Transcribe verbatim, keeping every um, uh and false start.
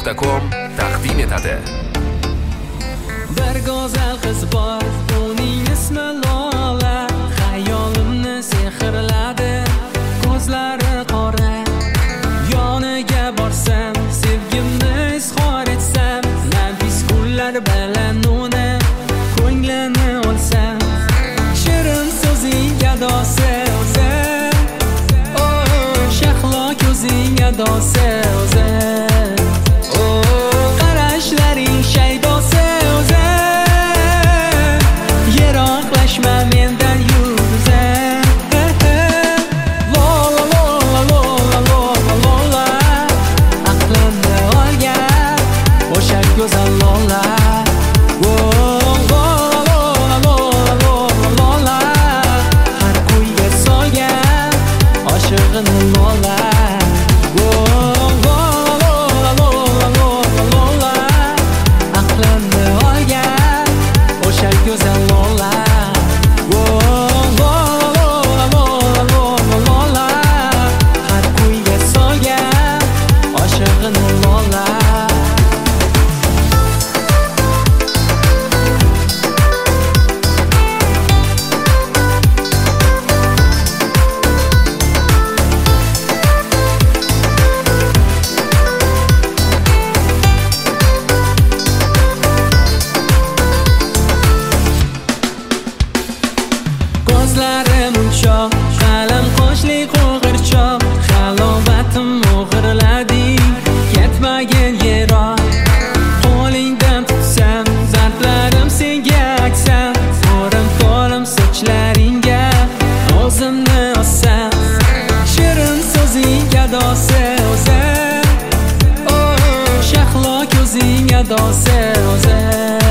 nuqta com taqdim etadi. Bir go'zal qiz bor, uning ismi Lola. Xayolimni sehrladi, ko'zlari qora. Yoniga borsam, sevgimni izhor etsam, nafis gullar bilan uni ko'nglini olsam, shirin so'zing gadosi o'zi, oh shahlo ko'zing gadosi o'zi, oh qarashlaring shaydosi o'zi, yiroqlashma mendan yuza. Lola lola lola lola lola, aqlimni olgan o'sha go'zal Lola. Lola, oh, Lola, Lola, Lola, Lola, aqlimni olgan o'sha go'zal Lola. Oh, Lola, Lola, Lola, Lola, har kuyga solgan oshig'ini Lola. Ko'zlarim unchoq, qalam qoshli qo'g'irchoq, halovatim o'g'irlading, ketmagin yiroq. Qo'lingdan tutsam, dardlarim senga aksam, to'rim to'rim sochlaringga o'zimni ossam, shirin so'zing gadosi o'zi, oh shahlo ko'zing gadosi o'zi.